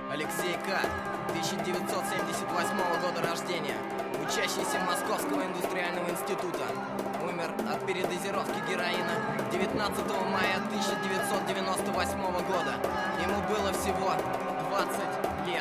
Алексей К. 1978 года рождения, учащийся Московского индустриального института. Умер от передозировки героина 19 мая 1998 года. Ему было всего 20 лет.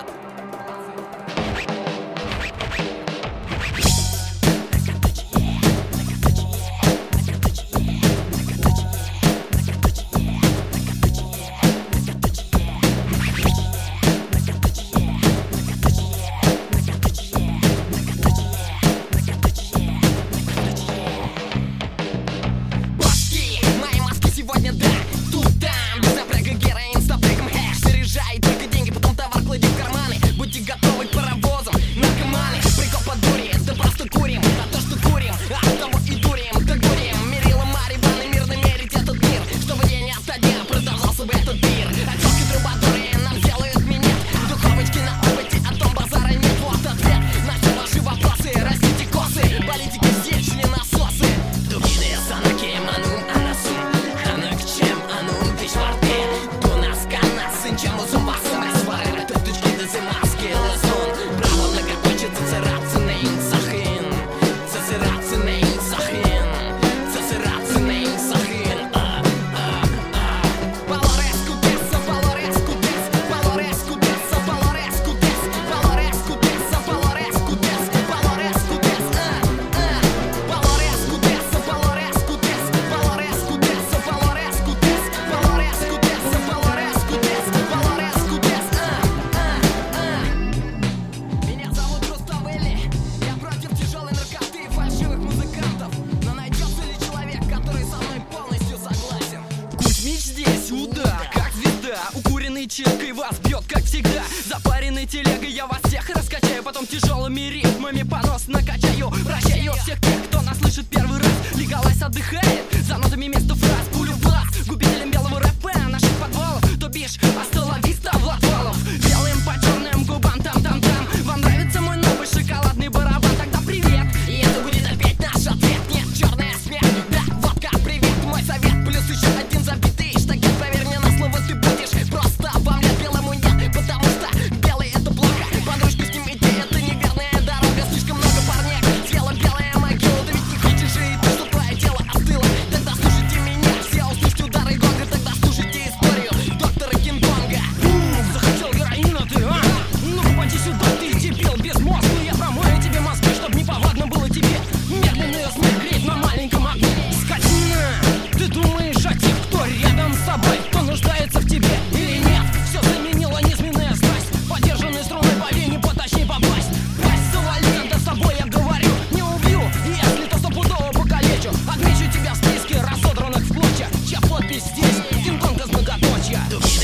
Чиркой вас бьет, как всегда. Запаренной телегой я вас всех раскачаю, потом тяжелыми ритмами понос накачаю. Прощаю всех тех, кто нас слышит первый раз. Легалайз отдыхает за нотами вместо фраз. Пулю в глаз губителям белого рэпа наших подвалов. То бишь, астоловиста Влад Валов. Делаем по черным губам там-там-там. Вам нравится мой новый шоколадный барабан? Тогда привет, и это будет опять наш ответ. Нет, черная смерть, да, вот как привет. Мой совет, плюс еще один забитый штагет. Поверь мне на слово, ты будешь просто обомлять. Белому нет, потому что белый это плохо. Подружку с ним идти, это неверная дорога. Слишком много парней, съела белая могила. Ты ведь не хочешь же и ты, что твое тело остыло. Тогда слушайте меня, все услышьте удары гонга. Тогда слушайте историю доктора Кинг-Конга. Захотел героина ты, а? Ну-ка поди сюда, ты дебил без мозга. Я промою тебе мозги, чтоб неповадно было тебе. Медленная смерть греет на маленьком огне. Скотина, ты думаешь о тех, кто рядом с тобой, кто нуждается в тебе или нет? Все заменила низменная страсть. Подержанной струной по вене поточнее попасть. Пасть завали, да с тобой я говорю. Не убью, если то стопудово покалечу. Отмечу тебя в списке разодранных в клочья. Чья подпись здесь, Кинг-Конг из многоточья.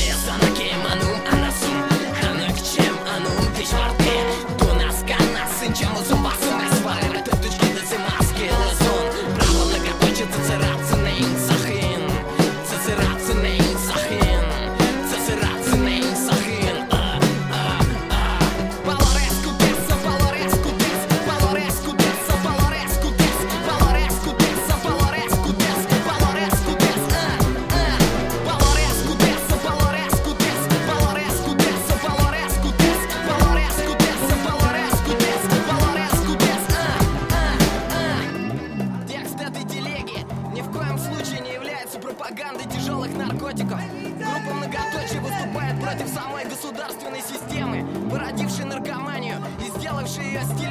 Пропагандой тяжелых наркотиков. Группа многоточие выступает против самой государственной системы, породившей наркоманию и сделавшей ее